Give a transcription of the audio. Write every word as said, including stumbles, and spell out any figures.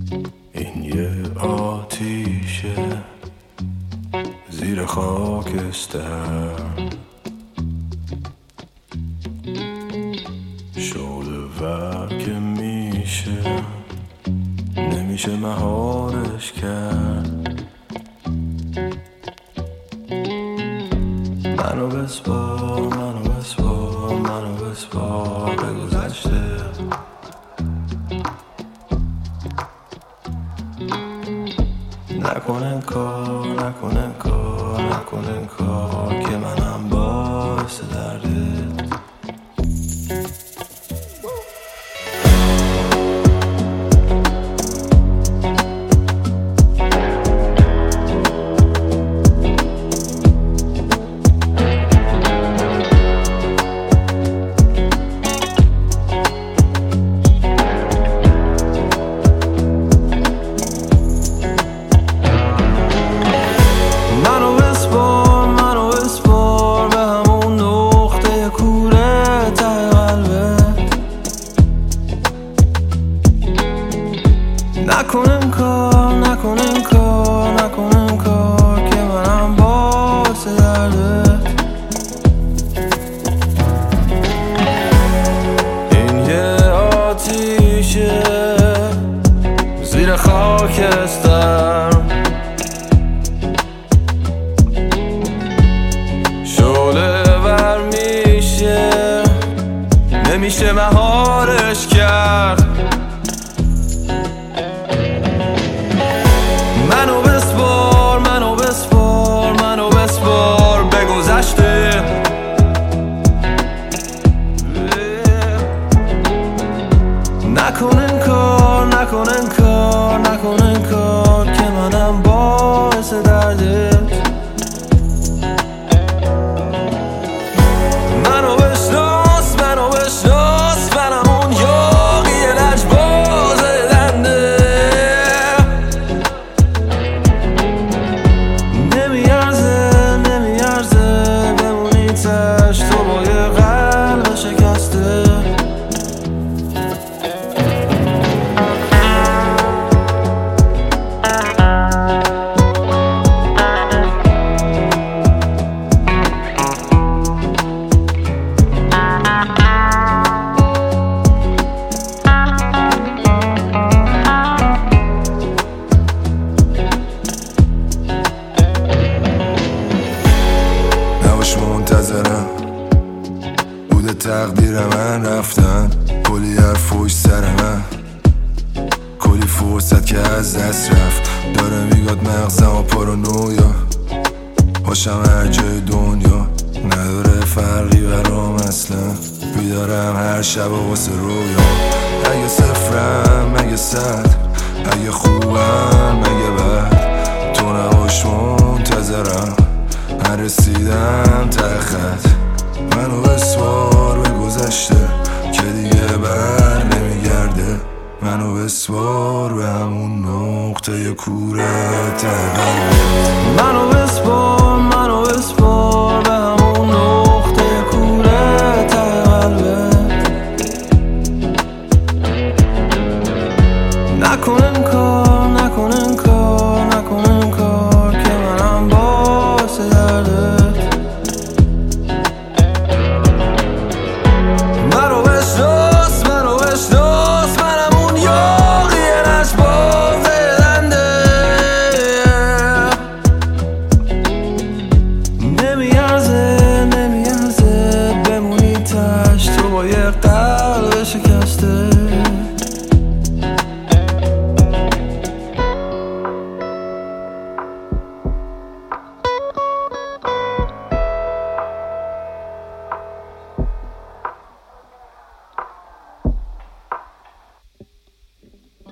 این یه آتیشه زیر خاکستر، شعله ور که میشه نمیشه مهارش کرد. منو بسپار منو بسپار منو بسپار به گذشته. نکن انکار نکن انکار نکن انکار که منم باعث دردت. نکن انکار نکن انکار نکن انکار که منم باعث دردت. این یه آتیشه زیر خاکستر، شعله ور میشه نمیشه مهارش کرد. منو بسپار منو بسپار منو بسپار به گذشته. نکن انکار نکن انکار نکن انکار که منم باعث دردت. منو بشناس منو بشناس منم اون یاغی لجباز دنده. نمیارزه نمیارزه بمونی تش تو با یه قلب شکسته. منتظرم بوده تقدیر من رفتن، کلی حرف پشت سر من، کلی فرصت که از دست رفت. داره میگاد مغزم و پارانویا باشم هر جای دنیا، نداره فرقی برام اصلا. بیدارم هر شب و واسه رویا، اگه صفرم اگه صد، اگه خوبم اگه بد، تو نباش منتظرم نرسیدم ته خط. منو بسپار به گذشته که دیگه بر نمیگرده. منو بسپار به همون نقطه کوره ته قلبت. منو بسپار منو بسپار به همون نقطه کوره ته قلبت. نکن انکار